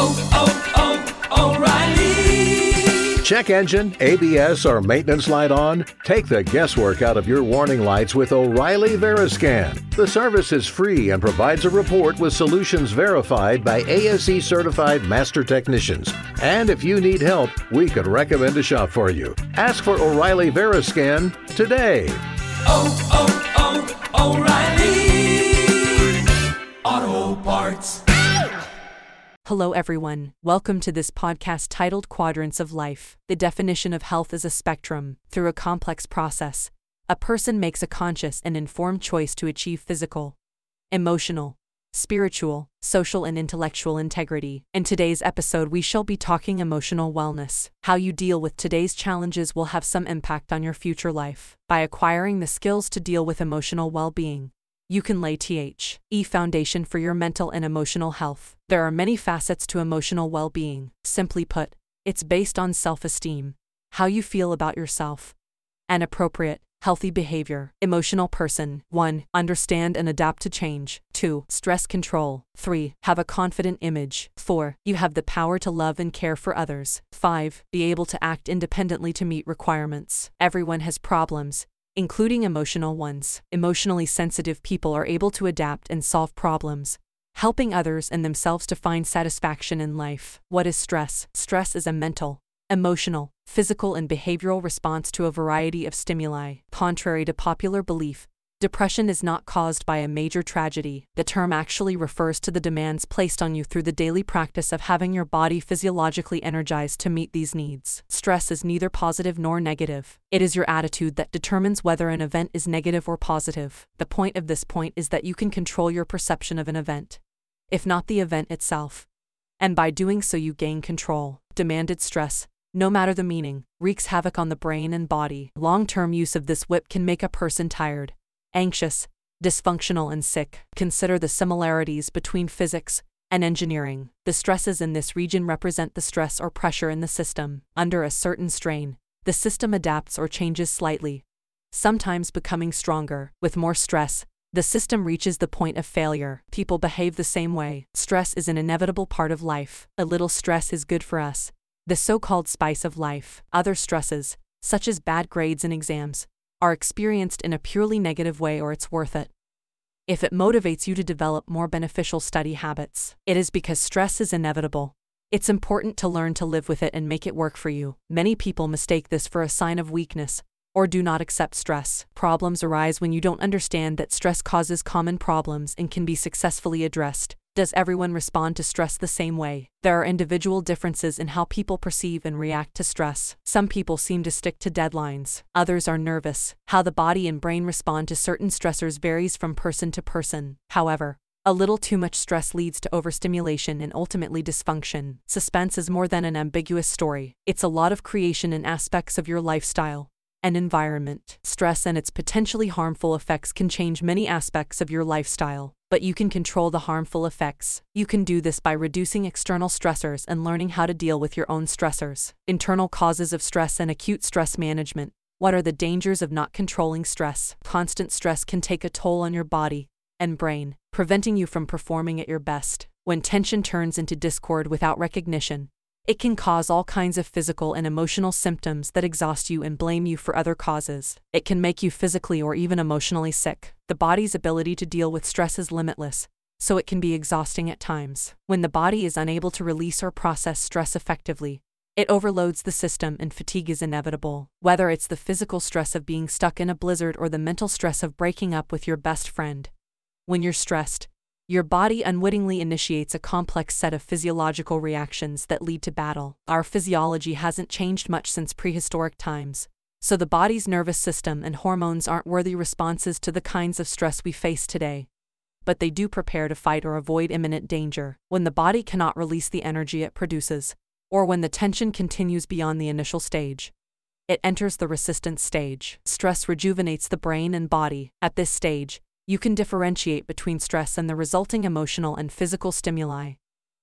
O'Reilly. Check engine, ABS, or maintenance light on? Take the guesswork out of your warning lights with O'Reilly Veriscan. The service is free and provides a report with solutions verified by ASE certified master technicians. And if you need help, we could recommend a shop for you. Ask for O'Reilly Veriscan today. O'Reilly Auto Parts. Hello everyone, welcome to this podcast titled Quadrants of Life. The definition of health is a spectrum. Through a complex process, a person makes a conscious and informed choice to achieve physical, emotional, spiritual, social and intellectual integrity. In today's episode we shall be talking emotional wellness. How you deal with today's challenges will have some impact on your future life. By acquiring the skills to deal with emotional well-being, you can lay the foundation for your mental and emotional health. There are many facets to emotional well-being. Simply put, it's based on self-esteem, how you feel about yourself, and appropriate, healthy behavior. Emotional person. 1. Understand and adapt to change. 2. Stress control. 3. Have a confident image. 4. You have the power to love and care for others. 5. Be able to act independently to meet requirements. Everyone has problems, including emotional ones. Emotionally sensitive people are able to adapt and solve problems, helping others and themselves to find satisfaction in life. What is stress? Stress is a mental, emotional, physical and behavioral response to a variety of stimuli. Contrary to popular belief, depression is not caused by a major tragedy. The term actually refers to the demands placed on you through the daily practice of having your body physiologically energized to meet these needs. Stress is neither positive nor negative. It is your attitude that determines whether an event is negative or positive. The point of this point is that you can control your perception of an event, if not the event itself. And by doing so you gain control. Demanded stress, no matter the meaning, wreaks havoc on the brain and body. Long-term use of this whip can make a person tired, anxious, dysfunctional and sick. Consider the similarities between physics and engineering. The stresses in this region represent the stress or pressure in the system. Under a certain strain, the system adapts or changes slightly, sometimes becoming stronger. With more stress, the system reaches the point of failure. People behave the same way. Stress is an inevitable part of life. A little stress is good for us, the so-called spice of life. Other stresses, such as bad grades and exams, are experienced in a purely negative way or it's worth it. If it motivates you to develop more beneficial study habits, it is because stress is inevitable. It's important to learn to live with it and make it work for you. Many people mistake this for a sign of weakness, or do not accept stress. Problems arise when you don't understand that stress causes common problems and can be successfully addressed. Does everyone respond to stress the same way? There are individual differences in how people perceive and react to stress. Some people seem to stick to deadlines. Others are nervous. How the body and brain respond to certain stressors varies from person to person. However, a little too much stress leads to overstimulation and ultimately dysfunction. Suspense is more than an ambiguous story. It's a lot of creation in aspects of your lifestyle and environment. Stress and its potentially harmful effects can change many aspects of your lifestyle, but you can control the harmful effects. You can do this by reducing external stressors and learning how to deal with your own stressors. Internal causes of stress and acute stress management. What are the dangers of not controlling stress? Constant stress can take a toll on your body and brain, preventing you from performing at your best. When tension turns into discord without recognition, it can cause all kinds of physical and emotional symptoms that exhaust you and blame you for other causes. It can make you physically or even emotionally sick. The body's ability to deal with stress is limitless, so it can be exhausting at times. When the body is unable to release or process stress effectively, it overloads the system and fatigue is inevitable. Whether it's the physical stress of being stuck in a blizzard or the mental stress of breaking up with your best friend. When you're stressed, your body unwittingly initiates a complex set of physiological reactions that lead to battle. Our physiology hasn't changed much since prehistoric times, so the body's nervous system and hormones aren't worthy responses to the kinds of stress we face today. But they do prepare to fight or avoid imminent danger. When the body cannot release the energy it produces, or when the tension continues beyond the initial stage, it enters the resistance stage. Stress rejuvenates the brain and body. At this stage, you can differentiate between stress and the resulting emotional and physical stimuli.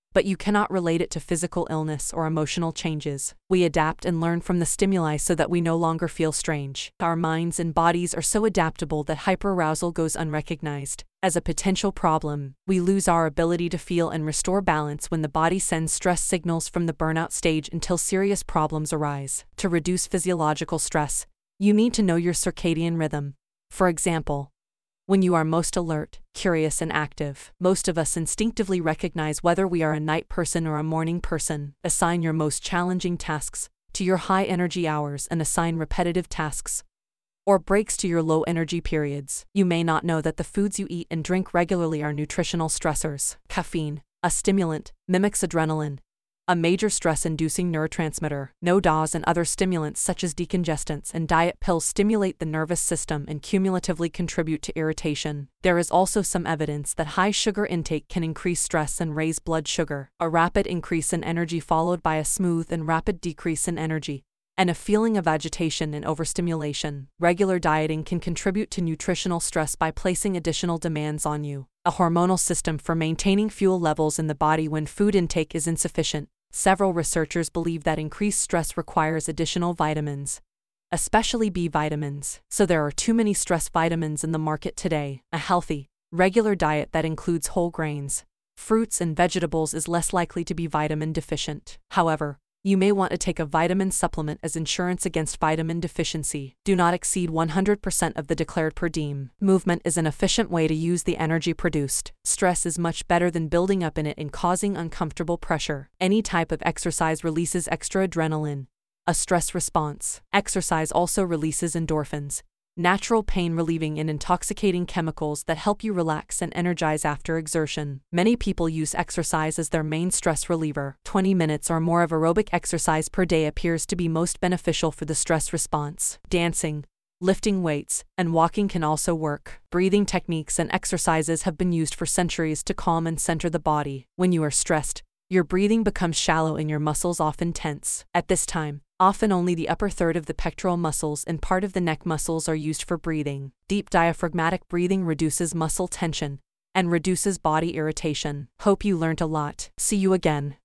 but you cannot relate it to physical illness or emotional changes. We adapt and learn from the stimuli so that we no longer feel strange. Our minds and bodies are so adaptable that hyperarousal goes unrecognized. As a potential problem, we lose our ability to feel and restore balance when the body sends stress signals from the burnout stage until serious problems arise. To reduce physiological stress, you need to know your circadian rhythm. For example, when you are most alert, curious, and active, most of us instinctively recognize whether we are a night person or a morning person. Assign your most challenging tasks to your high-energy hours and assign repetitive tasks or breaks to your low-energy periods. You may not know that the foods you eat and drink regularly are nutritional stressors. Caffeine, a stimulant, mimics adrenaline, a major stress-inducing neurotransmitter. NODAs and other stimulants such as decongestants and diet pills stimulate the nervous system and cumulatively contribute to irritation. There is also some evidence that high sugar intake can increase stress and raise blood sugar. A rapid increase in energy followed by a smooth and rapid decrease in energy, and a feeling of agitation and overstimulation. Regular dieting can contribute to nutritional stress by placing additional demands on you. A hormonal system for maintaining fuel levels in the body when food intake is insufficient. Several researchers believe that increased stress requires additional vitamins, especially B vitamins. So there are too many stress vitamins in the market today. A healthy, regular diet that includes whole grains, fruits, and vegetables is less likely to be vitamin deficient. However, you may want to take a vitamin supplement as insurance against vitamin deficiency. Do not exceed 100% of the declared per diem. Movement is an efficient way to use the energy produced. Stress is much better than building up in it and causing uncomfortable pressure. Any type of exercise releases extra adrenaline, a stress response. Exercise also releases endorphins, natural pain-relieving and intoxicating chemicals that help you relax and energize after exertion. Many people use exercise as their main stress reliever. 20 minutes or more of aerobic exercise per day appears to be most beneficial for the stress response. Dancing, lifting weights, and walking can also work. Breathing techniques and exercises have been used for centuries to calm and center the body. When you are stressed, your breathing becomes shallow and your muscles often tense. At this time, often only the upper third of the pectoral muscles and part of the neck muscles are used for breathing. Deep diaphragmatic breathing reduces muscle tension and reduces body irritation. Hope you learned a lot. See you again.